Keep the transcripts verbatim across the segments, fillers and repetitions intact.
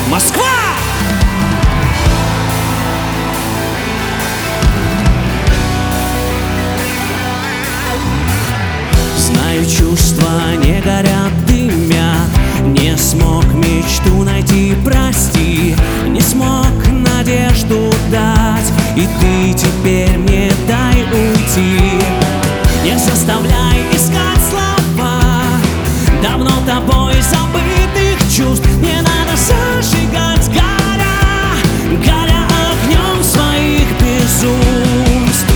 Москва! Знаю, чувства не горят, дымят. Не смог мечту найти, прости. Не смог надежду дать, и ты теперь мне дай уйти. Не заставляй искать слова давно тобой забытых чувств. Не надо зажигать, горя, горя огнем своих безумств.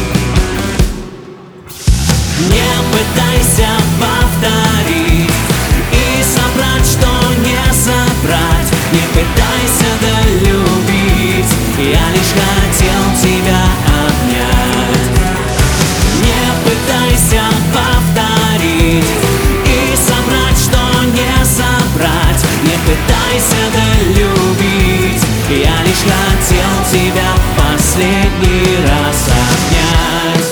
Не пытайся повторить и собрать, что не собрать. Не пытайся долюбить, я лишь хотел тебя обнять. Не пытайся повторить и собрать, что не собрать. Не пытайся долюбить, я лишь хотел тебя последний раз обнять.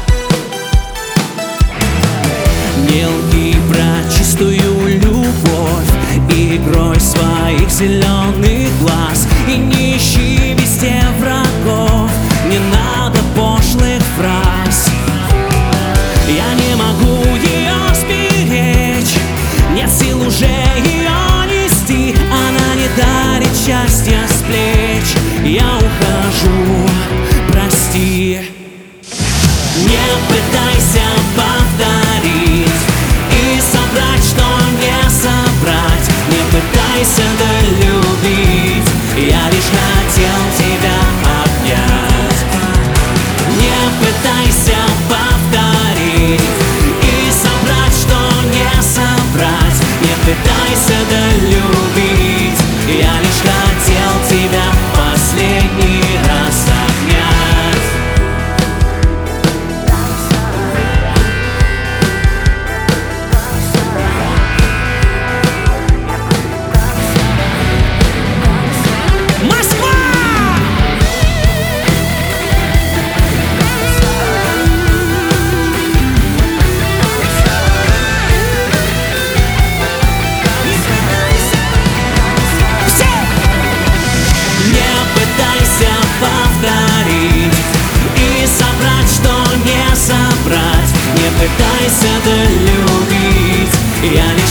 Не лги про чистую любовь игрой своих зеленых глаз, и не ищи везде врагов, не надо пошлых фраз. Я не могу ее сберечь, нет сил уже ее нести. Она не дарит счастья с плеч, я ухожу, прости. Не пытайся повторить и собрать, что не собрать. Не пытайся долюбить, я лишь хотел тебя обнять. Не пытайся повторить и собрать, что не собрать. Не пытайся долюбить, я лишь хотел тебя последний раз обнять. Москва! Не пытайся повторить и собрать, что не собрать. Не пытайся долюбить, я лишь